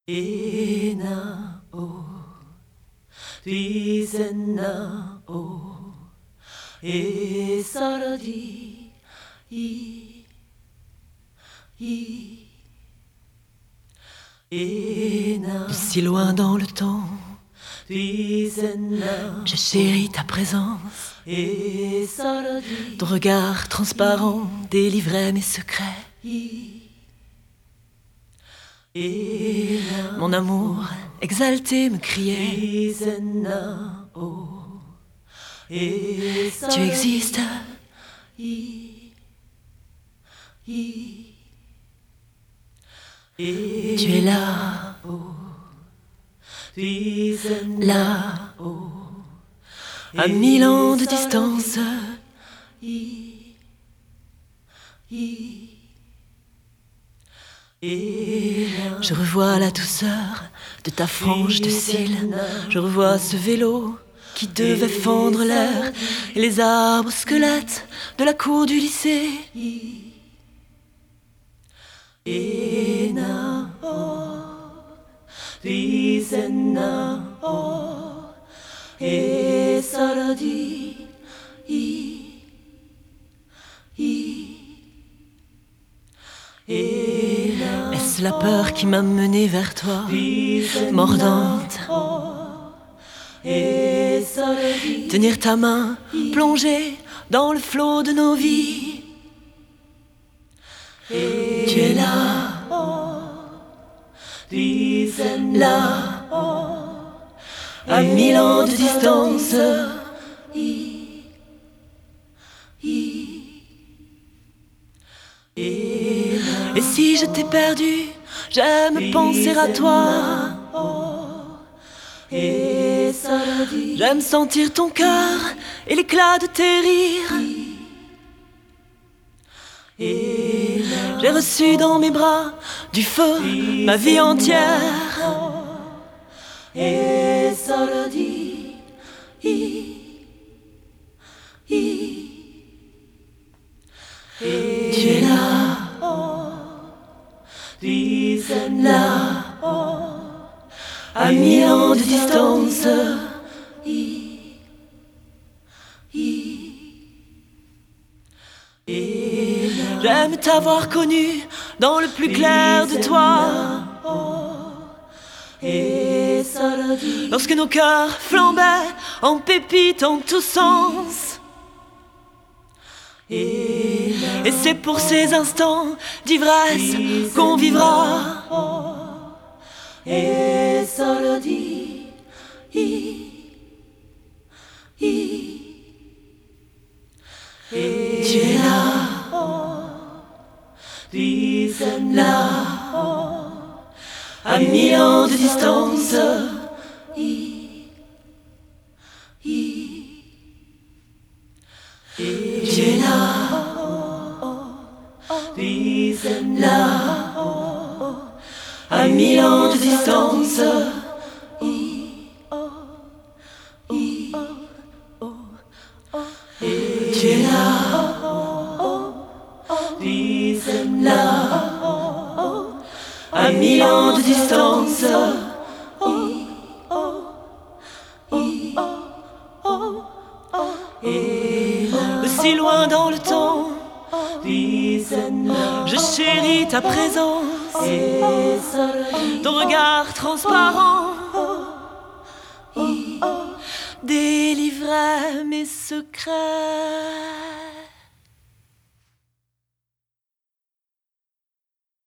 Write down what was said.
Ena o, dizena o, e saradi i, ena. Si loin dans le temps, Dizena je chéris ta présence. e saradi Ton regard transparent délivrait mes secrets. ena. Mon amour exalté me criait: Dizena o, e saradi tu existes, tu es là, Dizena là, à 1000 ans de distance. Je revois la douceur de ta frange de cils. Je revois ce vélo qui devait fendre l'air et les arbres squelettes de la cour du lycée. ena o, dizena o, e saradi ena. Est-ce la peur qui m'a mené vers toi, mordante? E saradi Tenir ta main, plonger dans le flot de nos vies. Tu es là, dizena là, à 1000 ans de distance. Et si je t'ai perdu, j'aime penser à toi. e saradi J'aime sentir ton cœur et l'éclat de tes rires. J'ai reçu dans mes bras du feu ma vie entière. e saradi Tu es là, dizena là, à 1000 ans de distance. J'aime t'avoir connu dans le plus clair de toi. e saradi Lorsque nos cœurs flambaient en pépites en tous sens. Et c'est pour ces instants d'ivresse qu'on vivra. e saradi Tu es là, dizena là, à 1000 ans de distance. Tu es là, dizena là, à 1000 ans de distance. Tu es là, dizena là, à 1000 ans de distance. Si loin dans le temps, dizena je chéris ta présence. e saradi Ton regard transparent délivrait mes secrets.